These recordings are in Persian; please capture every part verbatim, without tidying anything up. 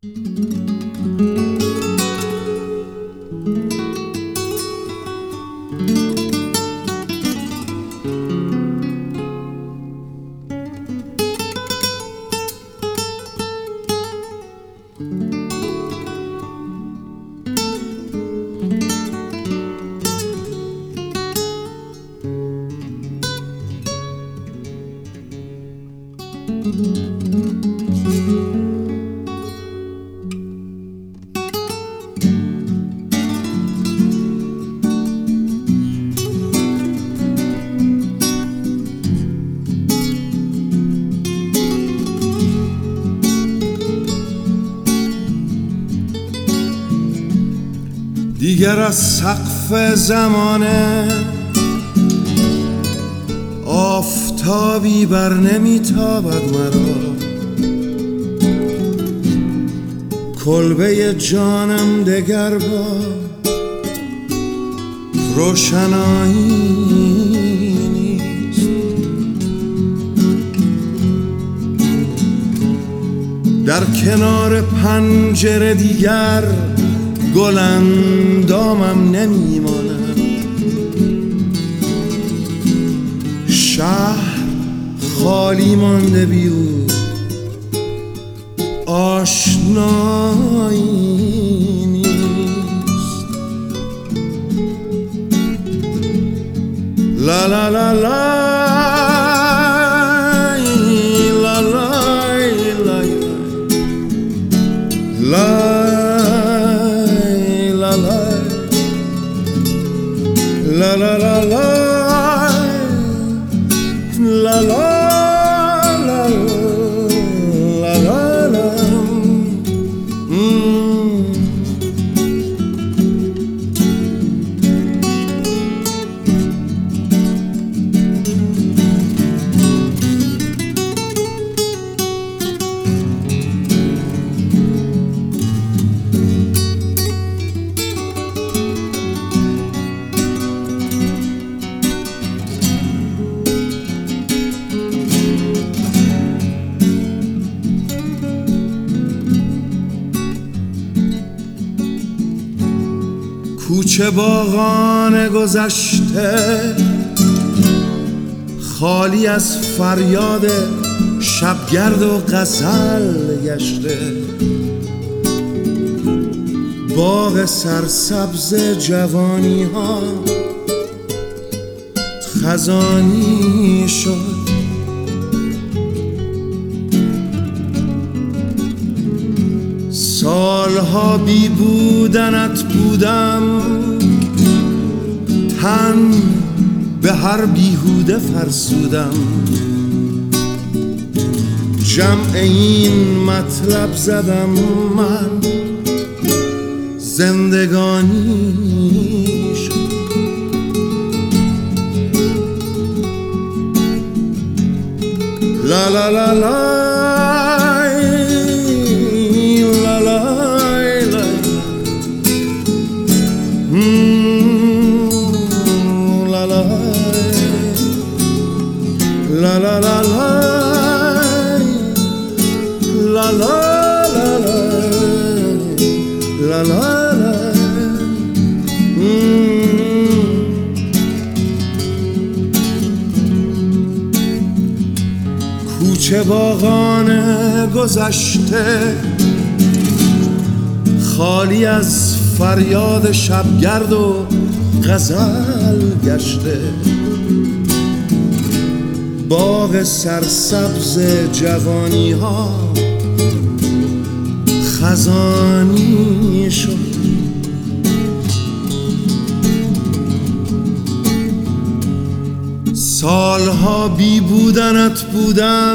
دیگر از سقف زمانه آفتابی بر نمیتابد مرا، کلبه جانم دگر با روشنایی نیست. در کنار پنجره دیگر گل اندامم نمیماند، شهر خالی مانده بی او، آشنایی نیست. لا لا لا لا لا لا La la la la la la la la la la mm. کوچه باغان گذشته خالی از فریاد شبگرد و غزل گشته، باغ سرسبز جوانی ها خزانی شد. سالها بی بودنت بودم، تن به هر بیهوده فرسودم، جمع این مطلب زدم من زندگانی شد. لا لا لا لا La la la la la la la la la la کوچه باغان گذشته خالی از فریاد شبگرد و غزل گشته، باغ سرسبز جوانی ها خزانی شد. سالها بی بودنت بودم،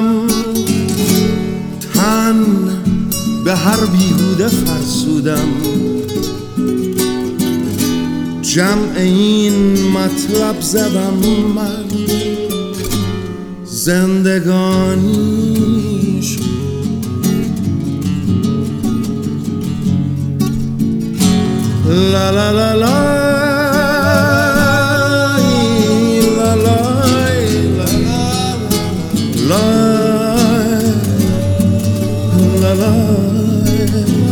تن به هر بیهوده فرسودم، جمع این مطلب زدم من زندگانی شد. لا لا لا لا la la la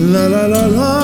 لا لا لا لا